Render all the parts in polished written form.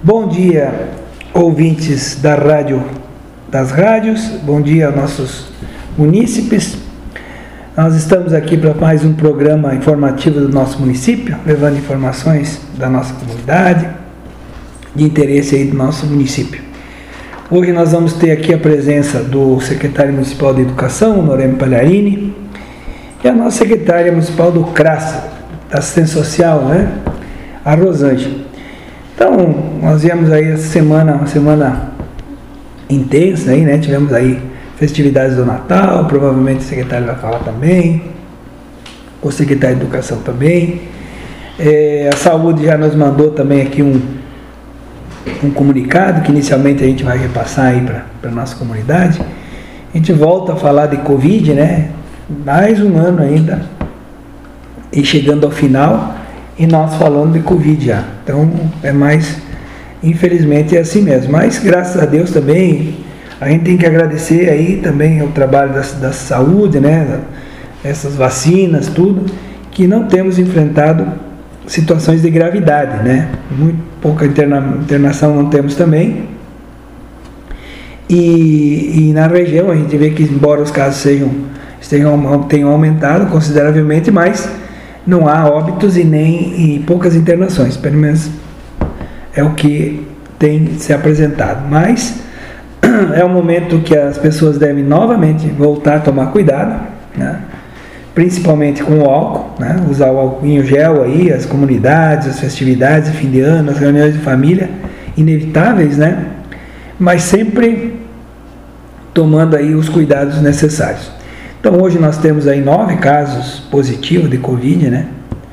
Bom dia, ouvintes das rádios, bom dia aos nossos munícipes. Nós estamos aqui para mais um programa informativo do nosso município, levando informações da nossa comunidade, de interesse aí do nosso município. Hoje nós vamos ter aqui a presença do secretário municipal de Educação, Noreme Pagliarini, e a nossa secretária municipal do CRAS, da Assistência Social, né? A Rosângela. Então, nós viemos aí essa semana, uma semana intensa aí, né? Tivemos aí festividades do Natal, provavelmente o secretário vai falar também, o secretário de Educação também. A Saúde já nos mandou também aqui um comunicado que inicialmente a gente vai repassar aí para a nossa comunidade. A gente volta a falar de Covid, né? Mais um ano ainda e chegando ao final e nós falando de Covid já. Então é mais, infelizmente é assim mesmo, mas graças a Deus também a gente tem que agradecer aí também o trabalho da saúde, né? Essas vacinas, tudo, que não temos enfrentado situações de gravidade, né? Muito pouca internação não temos também. E na região a gente vê que, embora os casos tenham aumentado consideravelmente, mas não há óbitos e poucas internações, pelo menos é o que tem se apresentado. Mas é um momento que as pessoas devem novamente voltar a tomar cuidado, né? Principalmente com o álcool, né? Usar o álcool em gel aí, as comunidades, as festividades de fim de ano, as reuniões de família, inevitáveis, né? Mas sempre tomando aí os cuidados necessários. Então hoje nós temos aí 9 casos positivos de Covid, né?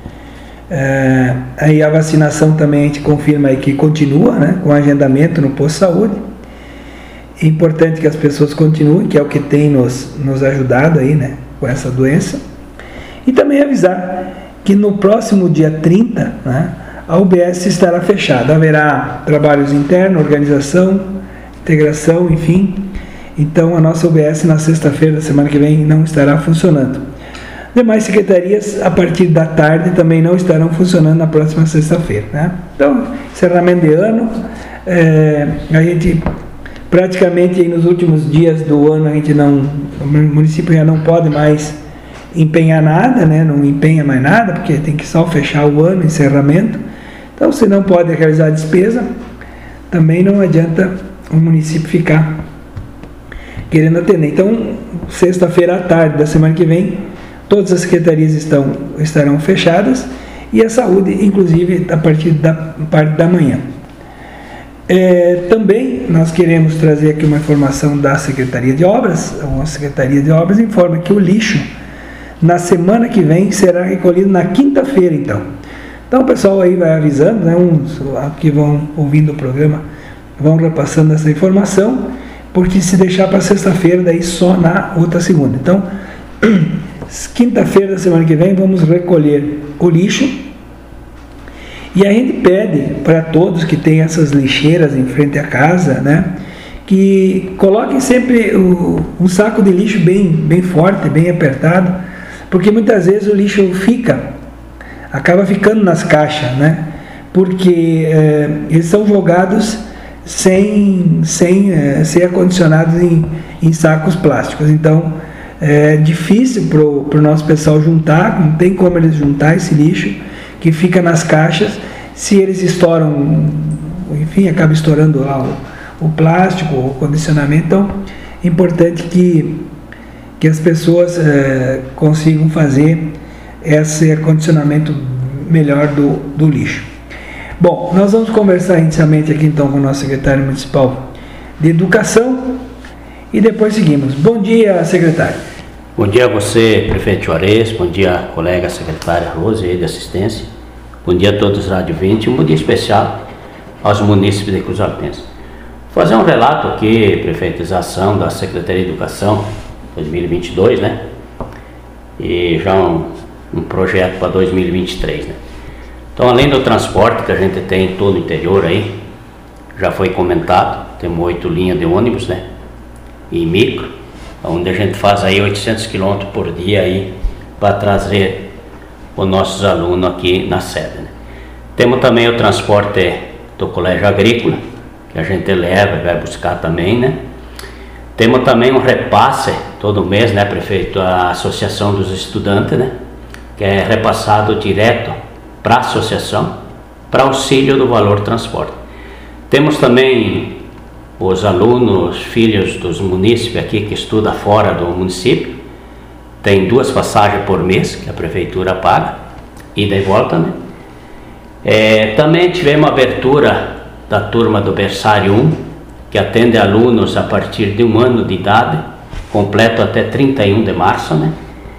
Aí a vacinação também a gente confirma aí que continua, né? Com agendamento no posto de saúde. É importante que as pessoas continuem, que é o que tem nos ajudado aí, né? Com essa doença. E também avisar que no próximo dia 30, né? A UBS estará fechada. Haverá trabalhos internos, organização, integração, enfim. Então a nossa UBS na sexta-feira da semana que vem não estará funcionando. Demais secretarias a partir da tarde também não estarão funcionando na próxima sexta-feira, né? Então, encerramento de ano, a gente praticamente aí nos últimos dias do ano o município já não pode mais empenhar nada, né? Não empenha mais nada, porque tem que só fechar o ano, encerramento. Então, se não pode realizar a despesa, também não adianta o município ficar querendo atender. Então, sexta-feira à tarde da semana que vem, todas as secretarias estarão fechadas e a saúde, inclusive, a partir da parte da manhã. Também nós queremos trazer aqui uma informação da Secretaria de Obras. A Secretaria de Obras informa que o lixo, na semana que vem, será recolhido na quinta-feira, então. Então, o pessoal aí vai avisando, né? Uns que vão ouvindo o programa vão repassando essa informação, porque se deixar para sexta-feira, daí só na outra segunda. Então, quinta-feira da semana que vem, vamos recolher o lixo. E a gente pede para todos que têm essas lixeiras em frente à casa, né, que coloquem sempre um saco de lixo bem forte, bem apertado, porque muitas vezes o lixo acaba ficando nas caixas, né, porque eles são jogados sem ser acondicionados em sacos plásticos. Então é difícil para o nosso pessoal juntar, não tem como eles juntar esse lixo que fica nas caixas. Se eles estouram, enfim, acaba estourando lá o plástico, o condicionamento. Então é importante que as pessoas consigam fazer esse acondicionamento melhor do lixo. Bom, nós vamos conversar inicialmente aqui então com o nosso secretário municipal de Educação e depois seguimos. Bom dia, secretário. Bom dia a você, prefeito Juarez, bom dia, colega secretária Rose de Assistência, bom dia a todos os radiovintes e um bom dia especial aos munícipes de Cruz Altense. Vou fazer um relato aqui, prefeitização da Secretaria de Educação 2022, né? E já um projeto para 2023, né? Então, além do transporte que a gente tem em todo o interior aí, já foi comentado, temos 8 linhas de ônibus, né? E micro, onde a gente faz aí 800 km por dia aí para trazer os nossos alunos aqui na sede, né? Temos também o transporte do Colégio Agrícola, que a gente leva e vai buscar também, né? Temos também um repasse todo mês, né, prefeito, a Associação dos Estudantes, né, que é repassado direto para a associação, para auxílio do valor transporte. Temos também os alunos, filhos dos munícipes aqui que estudam fora do município, tem 2 passagens por mês que a prefeitura paga, ida e volta, né? Também tivemos a abertura da turma do berçário 1, que atende alunos a partir de 1 ano de idade, completo até 31 de março, né?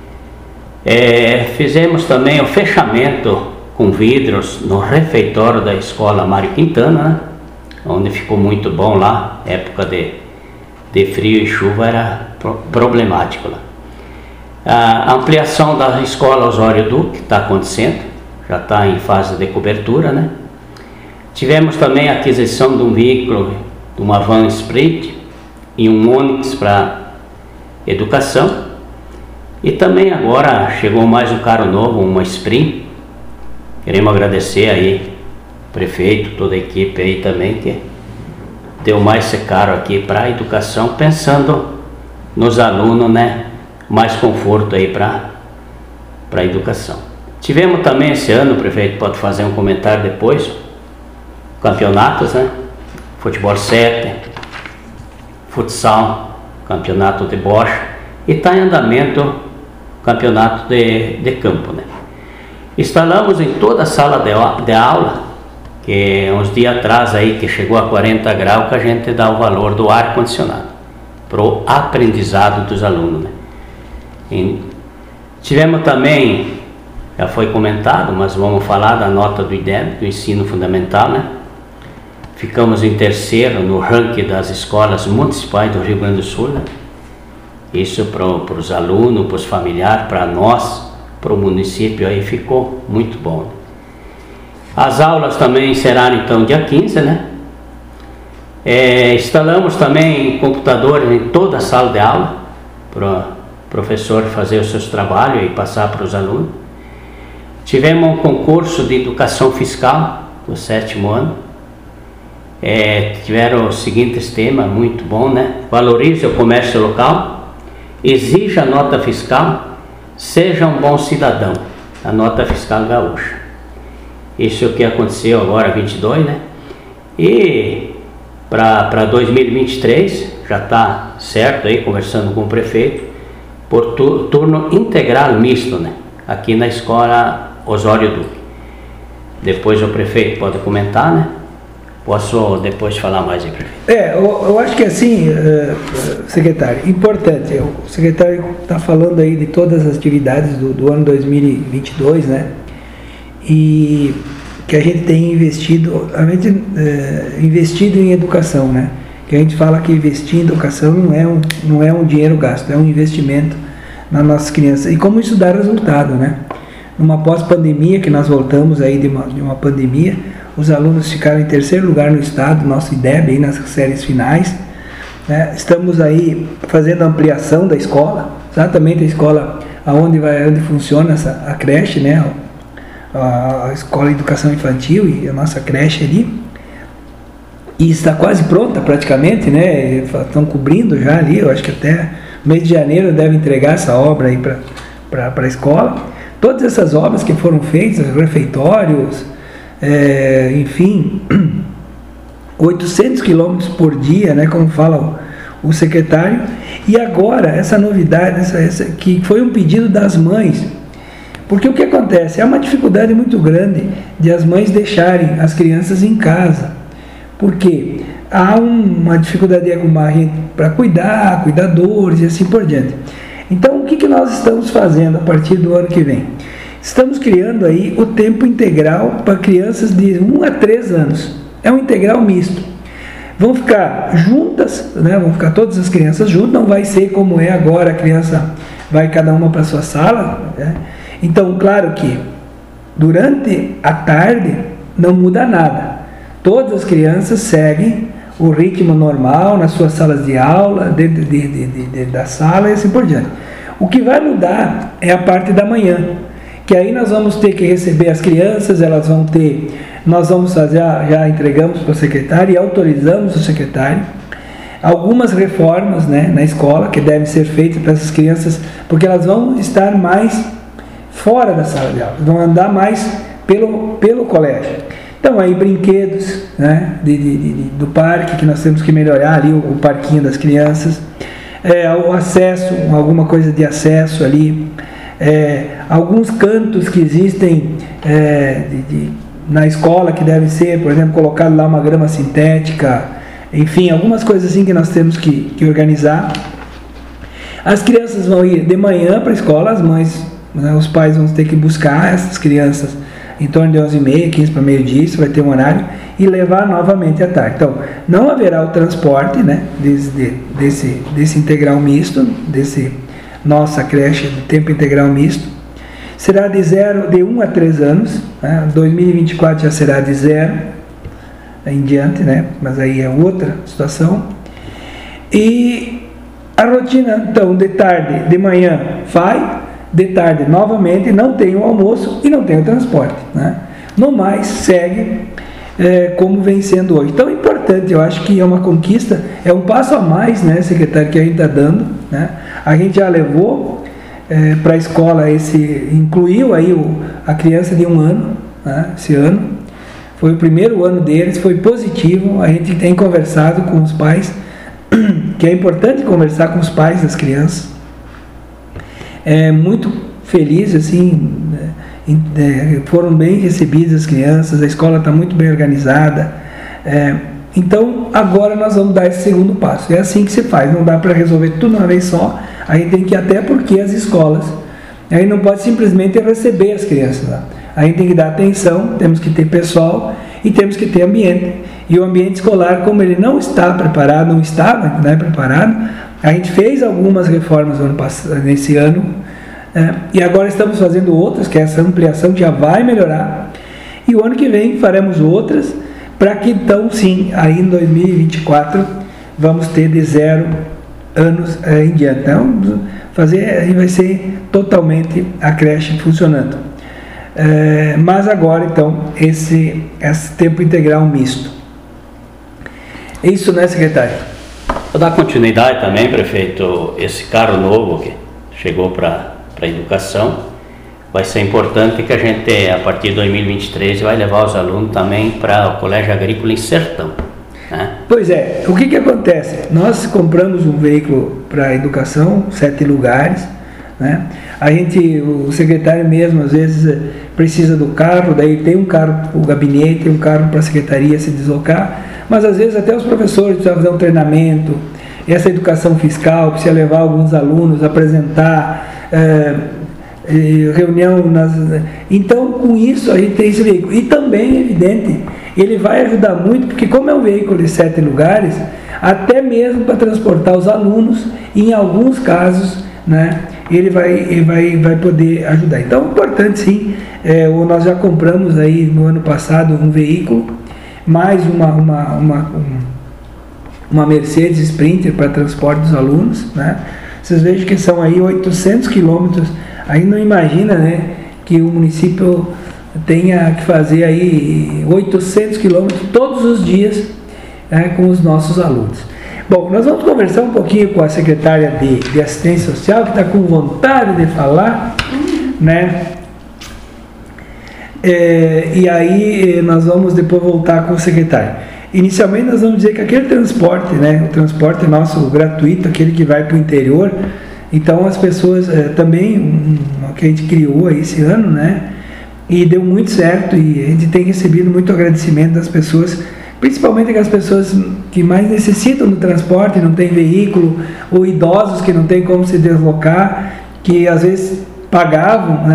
Fizemos também o fechamento com vidros no refeitório da escola Mário Quintana, né? Onde ficou muito bom lá, época de frio e chuva era problemático lá. A ampliação da escola Osório Duque está acontecendo, já está em fase de cobertura, né? Tivemos também a aquisição de um veículo, de uma van Sprint e um Onix para educação, e também agora chegou mais um carro novo, uma Sprint. Queremos agradecer aí o prefeito, toda a equipe aí também que deu mais esse carro aqui para a educação, pensando nos alunos, né, mais conforto aí para a educação. Tivemos também esse ano, o prefeito pode fazer um comentário depois, campeonatos, né? Futebol 7, futsal, campeonato de bocha, e está em andamento campeonato de campo, né? Instalamos em toda a sala de aula, que uns dias atrás aí que chegou a 40 graus, que a gente dá o valor do ar condicionado para o aprendizado dos alunos, né? E tivemos também, já foi comentado, mas vamos falar da nota do IDEB, do ensino fundamental, né? Ficamos em 3º no ranking das escolas municipais do Rio Grande do Sul, né? Isso para os alunos, para os familiares, para nós, para o município, aí ficou muito bom. As aulas também encerraram então dia 15, né? Instalamos também computadores em toda a sala de aula, para o professor fazer os seus trabalhos e passar para os alunos. Tivemos um concurso de educação fiscal do 7º ano. Tiveram os seguintes temas, muito bom, né? Valorize o comércio local, exija a nota fiscal, seja um bom cidadão, a nota fiscal gaúcha. Isso é o que aconteceu agora, 22, né? E para 2023, já está certo aí, conversando com o prefeito, por turno integral misto, né? Aqui na escola Osório Duque. Depois o prefeito pode comentar, né? Posso depois falar mais aí, prefeito? Eu acho que assim, secretário, importante, o secretário está falando aí de todas as atividades do ano 2022, né? E que a gente tem investido, investido em educação, né? Que a gente fala que investir em educação não é um dinheiro gasto, é um investimento nas nossas crianças. E como isso dá resultado, né? Numa pós-pandemia, que nós voltamos aí de uma pandemia, os alunos ficaram em 3º lugar no estado, nosso IDEB, aí nas séries finais, né? Estamos aí fazendo a ampliação da escola, exatamente a escola onde funciona a creche, né? A escola de educação infantil e a nossa creche ali, e está quase pronta praticamente, né? Estão cobrindo já ali, eu acho que até mês de janeiro deve entregar essa obra aí para a escola. Todas essas obras que foram feitas, refeitórios, enfim, 800 quilômetros por dia, né, como fala o secretário. E agora, essa novidade, que foi um pedido das mães, porque o que acontece? É uma dificuldade muito grande de as mães deixarem as crianças em casa, porque há uma dificuldade para cuidadores e assim por diante. Então, o que nós estamos fazendo a partir do ano que vem? Estamos criando aí o tempo integral para crianças de 1 a 3 anos. É um integral misto. Vão ficar juntas, né? Vão ficar todas as crianças juntas, não vai ser como é agora, a criança vai cada uma para a sua sala, né? Então, claro que durante a tarde não muda nada. Todas as crianças seguem o ritmo normal nas suas salas de aula, dentro da sala e assim por diante. O que vai mudar é a parte da manhã, que aí nós vamos ter que receber as crianças, elas vão ter Nós vamos fazer, já entregamos para o secretário e autorizamos o secretário algumas reformas, né, na escola que devem ser feitas para essas crianças, porque elas vão estar mais fora da sala de aula, vão andar mais pelo colégio. Então aí brinquedos, né, do parque, que nós temos que melhorar ali o parquinho das crianças, o acesso, alguma coisa de acesso ali, alguns cantos que existem na escola que devem ser, por exemplo, colocado lá uma grama sintética, enfim, algumas coisas assim que nós temos que organizar. As crianças vão ir de manhã para a escola, as mães, né, os pais vão ter que buscar essas crianças em torno de 11h30, 15 para meio-dia, isso vai ter um horário, e levar novamente à tarde. Então, não haverá o transporte, né, desse integral misto, nossa creche de tempo integral misto. Será de 1 a 3 anos, né, 2024 já será de 0 em diante, né, mas aí é outra situação. E a rotina, então, de tarde, de manhã vai, de tarde novamente, não tem o almoço e não tem o transporte, né? No mais, segue como vem sendo hoje. Então é importante, eu acho que é uma conquista, é um passo a mais, né, secretário, que a gente está dando, né? A gente já levou para a escola incluiu aí a criança de 1 ano, né, esse ano, foi o primeiro ano deles, foi positivo, a gente tem conversado com os pais, que é importante conversar com os pais das crianças. Muito feliz, assim, foram bem recebidas as crianças, a escola está muito bem organizada. Então agora nós vamos dar esse segundo passo. É assim que se faz, não dá para resolver tudo de uma vez só, a gente tem que ir até porque as escolas, aí não pode simplesmente receber as crianças lá. A gente tem que dar atenção, temos que ter pessoal e temos que ter ambiente. E o ambiente escolar, como ele não está preparado, não estava, né, preparado, a gente fez algumas reformas nesse ano, e agora estamos fazendo outras, que essa ampliação já vai melhorar. E o ano que vem faremos outras, para que então sim, aí em 2024, vamos ter de 0 anos em diante. Então, aí vai ser totalmente a creche funcionando. Mas agora então, esse tempo integral misto. É isso, né, secretário? Vou dar continuidade também, prefeito, esse carro novo que chegou para a educação, vai ser importante que a gente, a partir de 2023, vai levar os alunos também para o Colégio Agrícola em Sertão, né? Pois é, o que acontece? Nós compramos um veículo para a educação, 7 lugares, né? O secretário mesmo, às vezes, precisa do carro, daí tem um carro para o gabinete, tem um carro para a secretaria se deslocar, mas às vezes até os professores precisam fazer um treinamento, essa educação fiscal, precisa levar alguns alunos, apresentar, reunião, então com isso a gente tem esse veículo. E também é evidente, ele vai ajudar muito, porque como é um veículo de 7 lugares, até mesmo para transportar os alunos, em alguns casos, né, ele vai poder ajudar. Então é importante sim, nós já compramos aí no ano passado um veículo, mais uma Mercedes Sprinter para transporte dos alunos, né? Vocês vejam que são aí 800 quilômetros, aí não imagina, né, que o município tenha que fazer aí 800 quilômetros todos os dias, com os nossos alunos. Bom, nós vamos conversar um pouquinho com a secretária de Assistência Social, que está com vontade de falar, né? E aí nós vamos depois voltar com o secretário. Inicialmente nós vamos dizer que aquele transporte, né, o transporte nosso gratuito, aquele que vai para o interior, então as pessoas também, que a gente criou aí esse ano, né, e deu muito certo, e a gente tem recebido muito agradecimento das pessoas, principalmente aquelas pessoas que mais necessitam do transporte, não tem veículo, ou idosos que não tem como se deslocar, que às vezes pagavam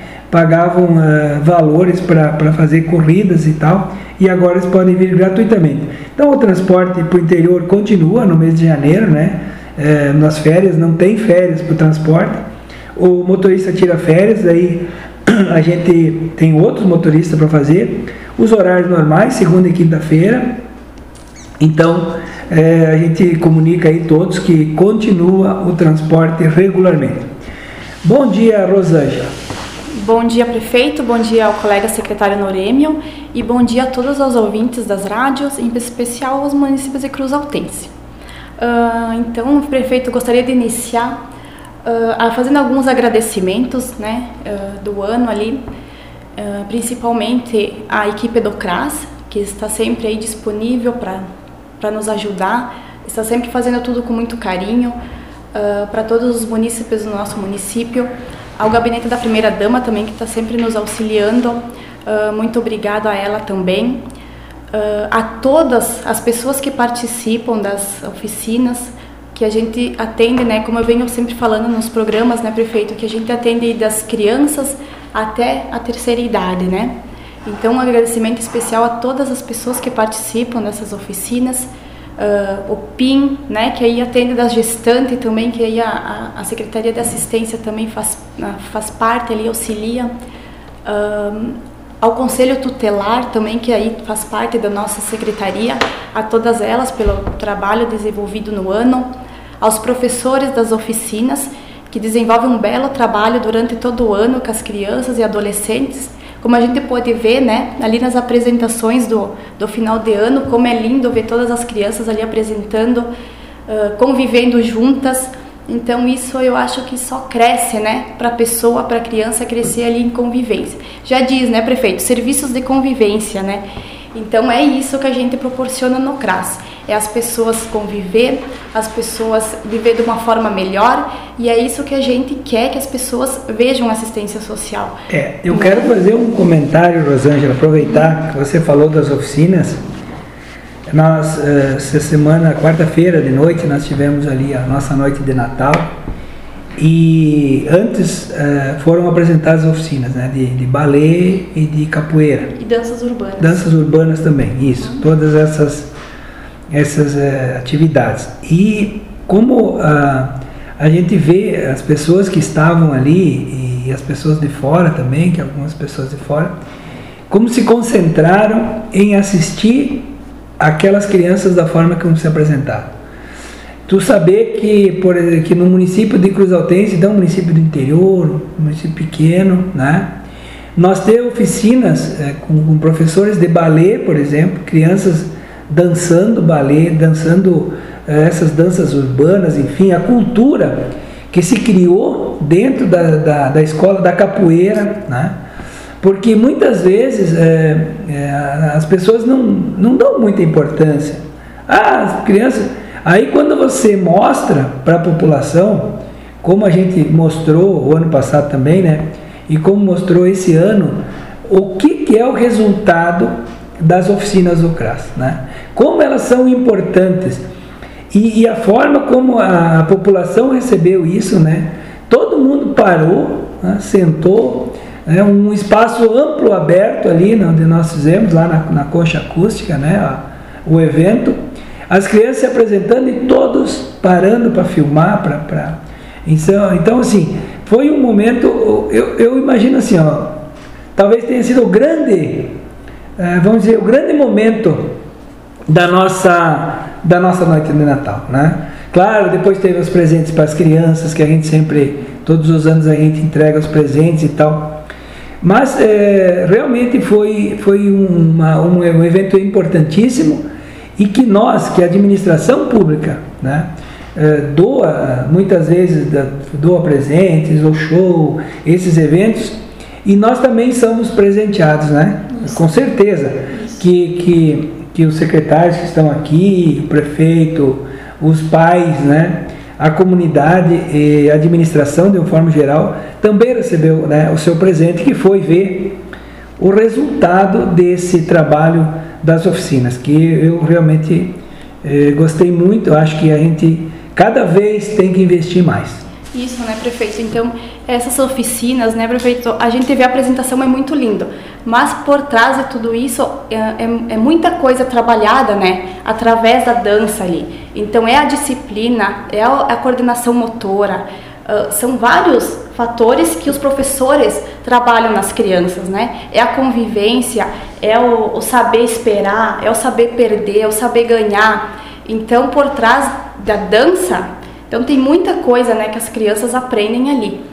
valores para fazer corridas e tal, e agora eles podem vir gratuitamente. Então o transporte para o interior continua no mês de janeiro, né? Nas férias, não tem férias para o transporte, o motorista tira férias, aí a gente tem outros motoristas para fazer, os horários normais, segunda e quinta-feira. Então a gente comunica aí todos que continua o transporte regularmente. Bom dia, Rosângela. Bom dia, prefeito, bom dia ao colega secretário Norêmio e bom dia a todos os ouvintes das rádios, em especial aos municípios de Cruz Altense. Então, prefeito, gostaria de iniciar fazendo alguns agradecimentos, né, do ano ali, principalmente à equipe do CRAS, que está sempre aí disponível para nos ajudar, está sempre fazendo tudo com muito carinho, para todos os munícipes do nosso município, ao gabinete da primeira-dama também, que está sempre nos auxiliando, muito obrigado a ela também, a todas as pessoas que participam das oficinas, que a gente atende, né, como eu venho sempre falando nos programas, né, prefeito, que a gente atende das crianças até a terceira idade, né? Então, um agradecimento especial a todas as pessoas que participam dessas oficinas, o PIN, né, que aí atende das gestantes também, que aí a Secretaria de Assistência também faz parte ali, auxilia, ao Conselho Tutelar também, que aí faz parte da nossa secretaria, a todas elas pelo trabalho desenvolvido no ano, aos professores das oficinas, que desenvolvem um belo trabalho durante todo o ano com as crianças e adolescentes, como a gente pode ver, né, ali nas apresentações do final de ano, como é lindo ver todas as crianças ali apresentando, convivendo juntas. Então isso eu acho que só cresce, né, para a pessoa, para a criança crescer ali em convivência. Já diz, né, prefeito, serviços de convivência, né? Então é isso que a gente proporciona no CRAS, é as pessoas conviver, as pessoas viver de uma forma melhor, e é isso que a gente quer, que as pessoas vejam assistência social. Eu quero fazer um comentário, Rosângela, aproveitar que você falou das oficinas. Nós, essa semana, quarta-feira de noite, nós tivemos ali a nossa noite de Natal, e antes foram apresentadas oficinas, né, de balé e de capoeira. E danças urbanas. Danças urbanas também, isso. Todas essas atividades. E como a gente vê as pessoas que estavam ali e as pessoas de fora também, que algumas pessoas de fora, como se concentraram em assistir aquelas crianças da forma como se apresentaram. Tu saber que no município de Cruz Altense, então um município do interior, um município pequeno, né, nós temos oficinas com professores de balé, por exemplo, crianças dançando balé, dançando essas danças urbanas, enfim, a cultura que se criou dentro da escola da capoeira, né? Porque muitas vezes as pessoas não dão muita importância. As crianças... Aí quando você mostra para a população, como a gente mostrou o ano passado também, né? E como mostrou esse ano, o que é o resultado das oficinas do CRAS, né? Como elas são importantes e a forma como a população recebeu isso, né? Todo mundo parou, né? Sentou, né? Um espaço amplo, aberto ali, onde nós fizemos, lá na concha acústica, né? O evento, as crianças se apresentando e todos parando para filmar, então assim, foi um momento, eu imagino assim, ó, talvez tenha sido o grande momento da nossa noite de Natal, né? Claro, depois teve os presentes para as crianças, que a gente sempre, todos os anos a gente entrega os presentes e tal, mas realmente foi um evento importantíssimo, e que a administração pública, né, doa, muitas vezes doa presentes, ou show, esses eventos, e nós também somos presenteados, né? Isso. Com certeza que os secretários que estão aqui, o prefeito, os pais, né, a comunidade e a administração de uma forma geral também recebeu, né, o seu presente, que foi ver o resultado desse trabalho das oficinas, que eu realmente gostei muito. Eu acho que a gente cada vez tem que investir mais. Isso, né, prefeito? Então, essas oficinas, né, prefeito, a gente vê a apresentação, é muito lindo, mas por trás de tudo isso é muita coisa trabalhada, né, através da dança ali. Então, é a disciplina, é a coordenação motora, são vários fatores que os professores trabalham nas crianças, né? É a convivência, é o saber esperar, é o saber perder, é o saber ganhar. Então, por trás da dança, então tem muita coisa, né, que as crianças aprendem ali.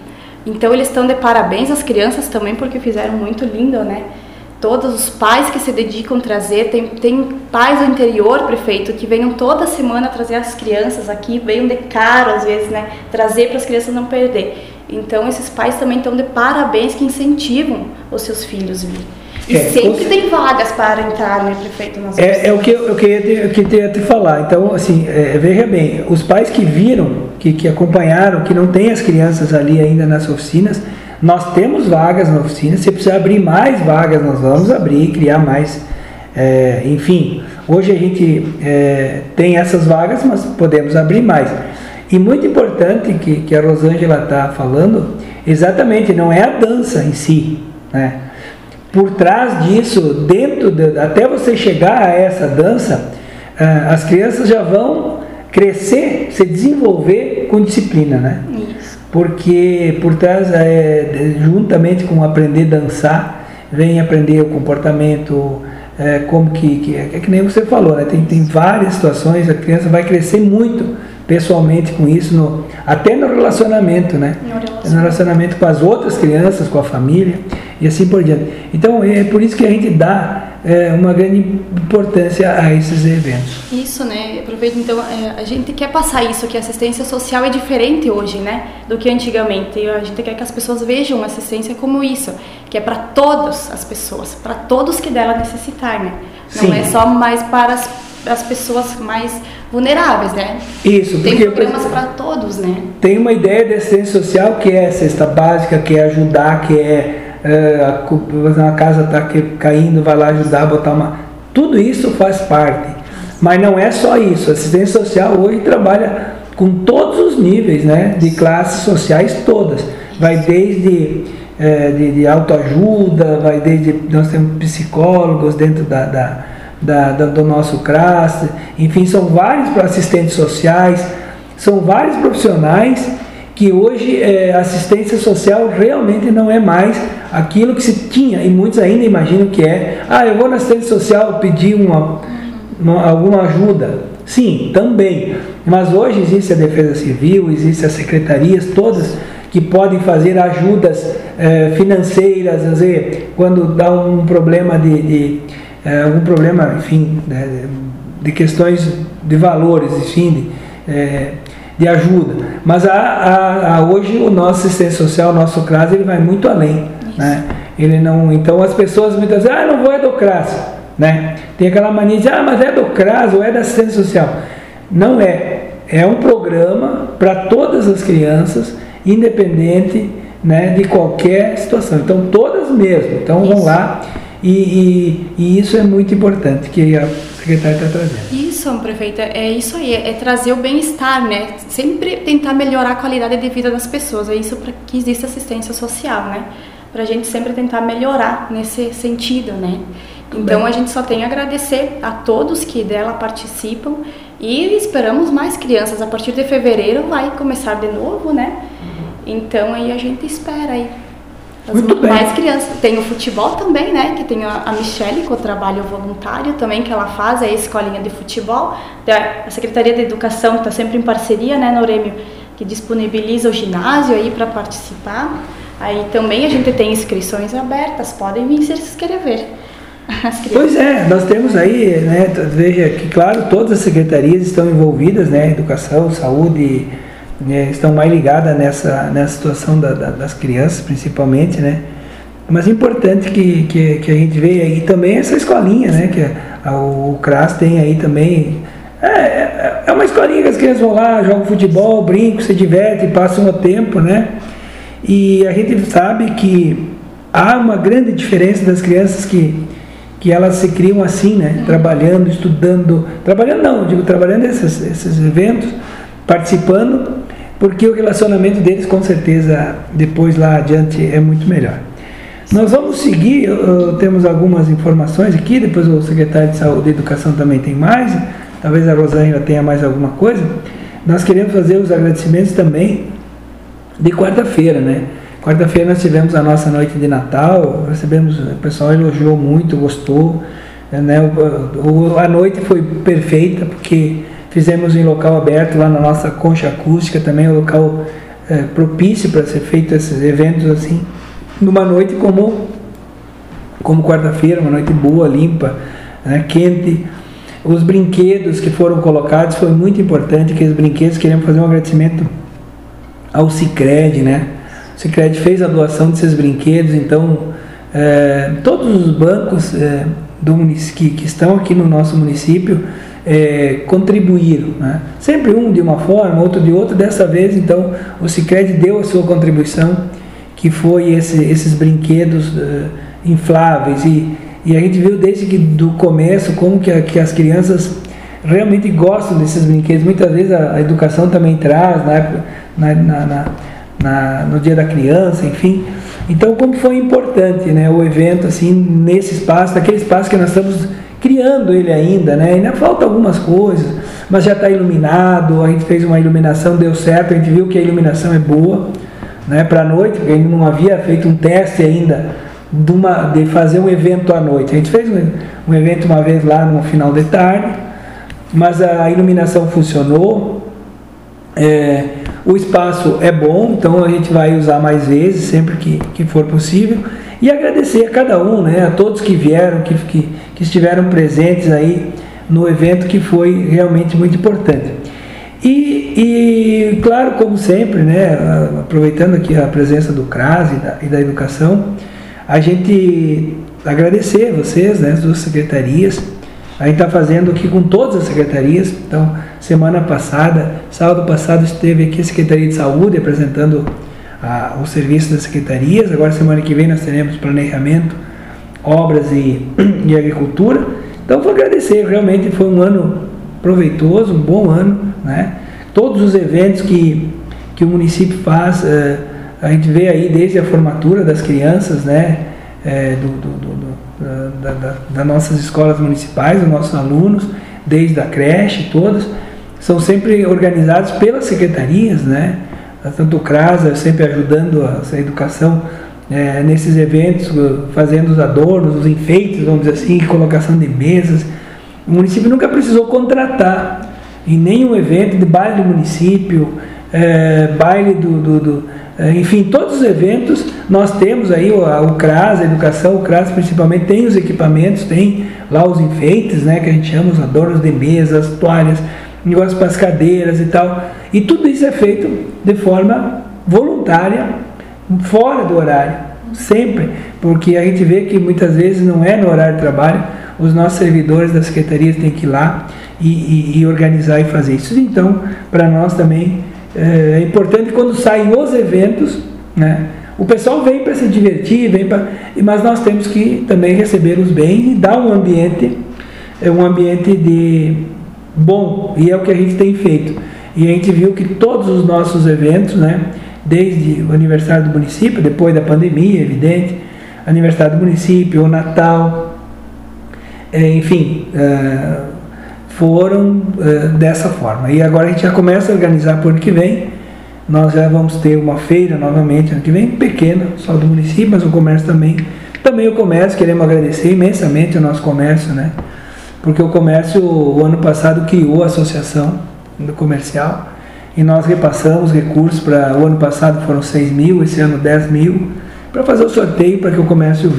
Então eles estão de parabéns, as crianças também, porque fizeram muito lindo, né? Todos os pais que se dedicam a trazer, tem pais do interior, prefeito, que venham toda semana trazer as crianças aqui, venham de caro às vezes, né? Trazer para as crianças não perder. Então esses pais também estão de parabéns, que incentivam os seus filhos a vir. E sempre tem vagas para entrar, né, prefeito? É o que eu queria te falar. Então, assim, veja bem, os pais que viram, que acompanharam, que não tem as crianças ali ainda nas oficinas, nós temos vagas na oficina. Se precisar abrir mais vagas, nós vamos abrir, criar mais. Enfim, hoje a gente tem essas vagas, mas podemos abrir mais. E muito importante que a Rosângela está falando, exatamente, não é a dança em si, né? Por trás disso, até você chegar a essa dança, as crianças já vão crescer, se desenvolver com disciplina, né? Isso. Porque por trás, juntamente com aprender a dançar, vem aprender o comportamento, como que nem você falou, né? Tem várias situações, a criança vai crescer muito pessoalmente com isso, até no relacionamento, né? No relacionamento com as outras crianças, com a família e assim por diante. Então é por isso que a gente dá uma grande importância a esses eventos. Isso, né? Aproveito, então, a gente quer passar isso, que a assistência social é diferente hoje, né? Do que antigamente. E a gente quer que as pessoas vejam a assistência como isso, que é para todas as pessoas, para todos que dela necessitar, né? Não é só mais para as pessoas mais vulneráveis, né? Isso, tem programas para todos, né? Tem uma ideia de assistência social que é a cesta básica, que é ajudar, que uma casa está caindo, vai lá ajudar, botar uma... Tudo isso faz parte, mas não é só isso. A assistência social hoje trabalha com todos os níveis, né? De classes sociais todas. Vai desde de autoajuda, vai desde... Nós temos psicólogos dentro do nosso CRAS, enfim, são vários assistentes sociais, são vários profissionais que hoje a assistência social realmente não é mais aquilo que se tinha, e muitos ainda imaginam que eu vou na assistência social pedir alguma ajuda. Sim, também, mas hoje existe a Defesa Civil, existem as secretarias todas que podem fazer ajudas financeiras, às vezes, quando dá um problema algum problema, enfim, de questões de valores, enfim, de ajuda. Mas hoje o nosso assistência social, o nosso CRAS, ele vai muito além, né? Ele não, então as pessoas muitas vezes, não vou do CRAS, né? Tem aquela mania de dizer, mas é do CRAS ou é da assistência social. Não é um programa para todas as crianças, independente, né, de qualquer situação. Então todas mesmo, então vão lá. E isso é muito importante que a secretária está trazendo. Isso, prefeita, é isso aí, é trazer o bem-estar, né? Sempre tentar melhorar a qualidade de vida das pessoas. É isso para que existe assistência social, né? Para a gente sempre tentar melhorar nesse sentido, né? Então a gente só tem a agradecer a todos que dela participam e esperamos mais crianças. A partir de fevereiro vai começar de novo, né? Então aí a gente espera aí. Mais crianças. Tem o futebol também, né? Que tem a Michele, com o trabalho voluntário também que ela faz, a escolinha de futebol. A Secretaria de Educação está sempre em parceria, né, Norêmio, que disponibiliza o ginásio aí para participar. Aí também a gente tem inscrições abertas, podem vir se inscrever. Pois nós temos aí, né? Veja que, claro, todas as secretarias estão envolvidas, né? Educação, saúde, estão mais ligadas nessa situação das crianças, principalmente, né? Mas é importante que a gente veja aí também essa escolinha, né? Que o CRAS tem aí também. É uma escolinha que as crianças vão lá, jogam futebol, brincam, se divertem, passam o tempo, né? E a gente sabe que há uma grande diferença das crianças que elas se criam assim, né? Trabalhando, estudando, trabalhando esses eventos, participando, porque o relacionamento deles com certeza depois lá adiante é muito melhor. Nós vamos seguir, temos algumas informações aqui, depois o secretário de Saúde e Educação também tem mais, talvez a Rosângela tenha mais alguma coisa. Nós queremos fazer os agradecimentos também de quarta-feira, né? Quarta-feira nós tivemos a nossa noite de Natal, o pessoal elogiou muito, gostou, né? A noite foi perfeita, porque fizemos em local aberto lá na nossa concha acústica também, um local propício para ser feito esses eventos assim, numa noite como quarta-feira, uma noite boa, limpa, né, quente. Os brinquedos que foram colocados foi muito importante, que os brinquedos, queremos fazer um agradecimento ao Sicredi, né? O Sicredi fez a doação desses brinquedos, então todos os bancos que estão aqui no nosso município contribuíram, né? Sempre um de uma forma, outro de outra. Dessa vez, então, o Sicredi deu a sua contribuição, que foi esses brinquedos infláveis, e a gente viu desde do começo como que as crianças realmente gostam desses brinquedos. Muitas vezes a educação também traz, no dia da criança, enfim. Então, como foi importante, né, o evento assim, nesse espaço, naquele espaço que nós estamos criando ele ainda, né? Ainda falta algumas coisas, mas já está iluminado. A gente fez uma iluminação, deu certo, a gente viu que a iluminação é boa, né, para a noite, porque ainda não havia feito um teste ainda de fazer um evento à noite. A gente fez um evento uma vez lá no final de tarde, mas a iluminação funcionou, o espaço é bom, então a gente vai usar mais vezes, sempre que for possível, e agradecer a cada um, né, a todos que vieram, que estiveram presentes aí no evento, que foi realmente muito importante. E claro, como sempre, né, aproveitando aqui a presença do CRAS e da educação, a gente agradecer a vocês, né, as duas secretarias. A gente está fazendo aqui com todas as secretarias. Então, semana passada, sábado passado, esteve aqui a Secretaria de Saúde apresentando o serviço das secretarias. Agora, semana que vem, nós teremos planejamento, obras e agricultura. Então, vou agradecer, realmente foi um ano proveitoso, um bom ano, né? Todos os eventos que o município faz, a gente vê aí desde a formatura das crianças, né, das nossas escolas municipais, dos nossos alunos, desde a creche, todas, são sempre organizados pelas secretarias, né? Tanto o CRAS sempre ajudando a educação nesses eventos, fazendo os adornos, os enfeites, vamos dizer assim, colocação de mesas. O município nunca precisou contratar em nenhum evento de baile do município, baile enfim, todos os eventos nós temos aí o CRAS, a educação, o CRAS principalmente tem os equipamentos, tem lá os enfeites, né, que a gente chama os adornos de mesas, toalhas, negócios para as cadeiras e tal, e tudo isso é feito de forma voluntária, fora do horário, sempre, porque a gente vê que muitas vezes não é no horário de trabalho, os nossos servidores das secretarias têm que ir lá e organizar e fazer isso. Então, para nós também é importante quando saem os eventos, né, o pessoal vem para se divertir, mas nós temos que também recebê-los bem e dar um ambiente de bom, e é o que a gente tem feito. E a gente viu que todos os nossos eventos, né, desde o aniversário do município, depois da pandemia, evidente, aniversário do município, o Natal, enfim, foram dessa forma. E agora a gente já começa a organizar para o ano que vem. Nós já vamos ter uma feira novamente ano que vem, pequena, só do município, mas o comércio também o comércio, queremos agradecer imensamente ao nosso comércio, né? Porque o comércio, o ano passado, criou a associação do comercial e nós repassamos recursos para o ano passado foram 6 mil, esse ano 10 mil, para fazer o sorteio para que o comércio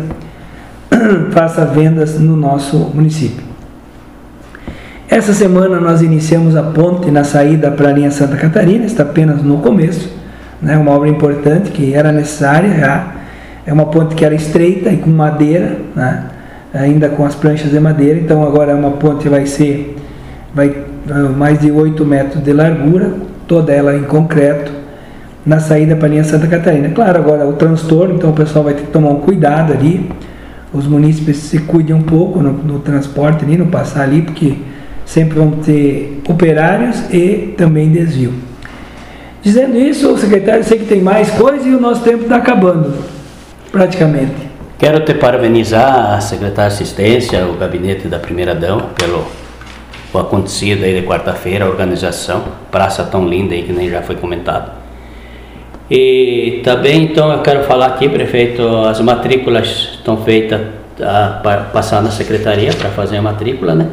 faça vendas no nosso município. Essa semana nós iniciamos a ponte na saída para a linha Santa Catarina, está apenas no começo, né, uma obra importante que era necessária já. É uma ponte que era estreita e com madeira, né, ainda com as pranchas de madeira, então agora é uma ponte que vai mais de 8 metros de largura, toda ela em concreto, na saída para a linha Santa Catarina. Claro, agora o transtorno, então o pessoal vai ter que tomar um cuidado ali, os munícipes se cuidem um pouco no transporte ali, no passar ali, porque sempre vamos ter operários e também desvio. Dizendo isso, o secretário, sei que tem mais coisa e o nosso tempo está acabando, praticamente. Quero te parabenizar, a secretária de assistência, o gabinete da primeira-dama, pelo acontecido aí de quarta-feira, a organização, praça tão linda aí que nem já foi comentado. E também, então, eu quero falar aqui, prefeito, as matrículas estão feitas, passar na secretaria para fazer a matrícula, né?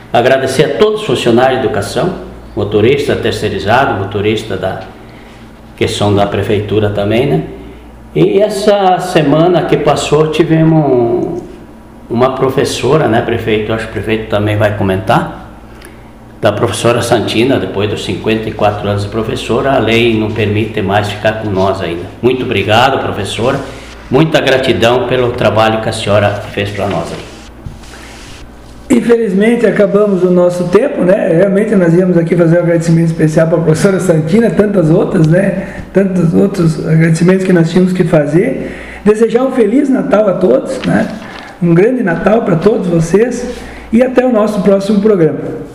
Agradecer a todos os funcionários de educação, motorista terceirizado, motorista questão da prefeitura também, né? E essa semana que passou tivemos uma professora, né, prefeito? Acho que o prefeito também vai comentar, da professora Santina, depois dos 54 anos de professora, a lei não permite mais ficar com nós ainda. Muito obrigado, professora, muita gratidão pelo trabalho que a senhora fez para nós aí. Infelizmente acabamos o nosso tempo, né? Realmente nós íamos aqui fazer um agradecimento especial para a professora Santina, tantas outras, né? Tantos outros agradecimentos que nós tínhamos que fazer. Desejar um Feliz Natal a todos, né? Um grande Natal para todos vocês e até o nosso próximo programa.